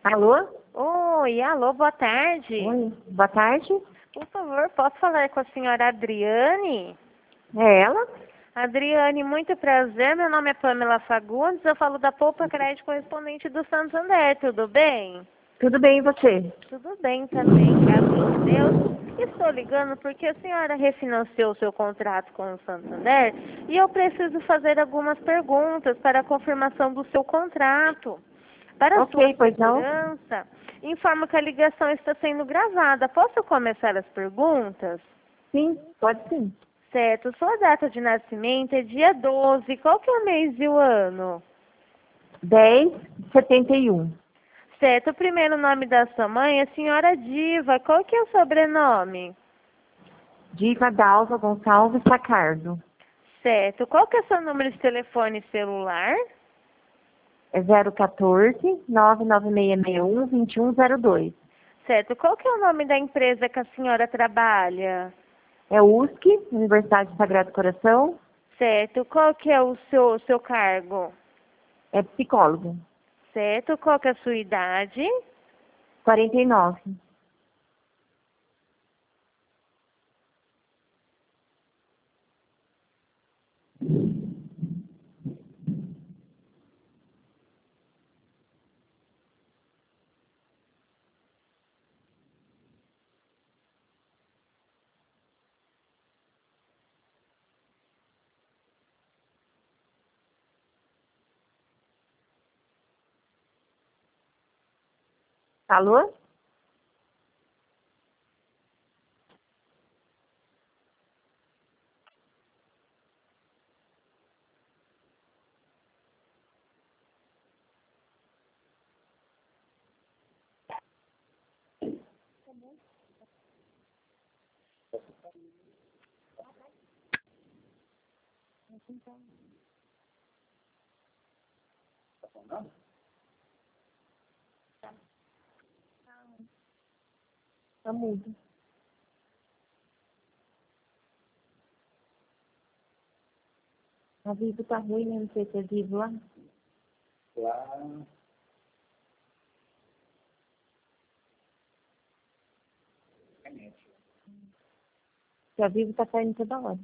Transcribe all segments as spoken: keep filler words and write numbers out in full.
Alô? Oi, alô, boa tarde. Oi, boa tarde. Por favor, posso falar com a senhora Adriane? É ela? Adriane, muito prazer. Meu nome é Pamela Fagundes. Eu falo da Poupa Crédito Correspondente do Santander. Tudo bem? Tudo bem, e você? Tudo bem também, graças a Deus. Estou ligando porque a senhora refinanciou o seu contrato com o Santander e eu preciso fazer algumas perguntas para a confirmação do seu contrato. Para a sua Ok, pois não? segurança, informo que a ligação está sendo gravada. Posso começar as perguntas? Sim, pode sim. Certo. Sua data de nascimento é dia doze. Qual que é o mês e o ano? dez, setenta e um. Certo. O primeiro nome da sua mãe é senhora Diva. Qual que é o sobrenome? Diva Dalva Gonçalves Sacardo. Certo. Qual que é o seu número de telefone celular? É zero um quatro, nove nove seis seis um, dois um zero dois. Certo. Qual que é o nome da empresa que a senhora trabalha? É U S C, Universidade Sagrado Coração. Certo. Qual que é o seu, seu cargo? É psicólogo. Certo. Qual que é a sua idade? quarenta e nove. Alô? Tá mudo. A Vivo tá ruim, né? Não sei se é Vivo lá. Lá, remete. Se a Vivo tá saindo toda hora.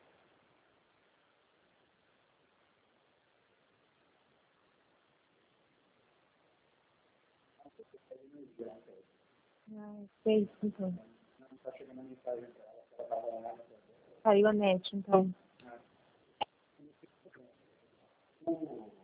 Ah, sei, então. Não está chegando a mensagem para ela, ela estava lá. Saiu a net, então. O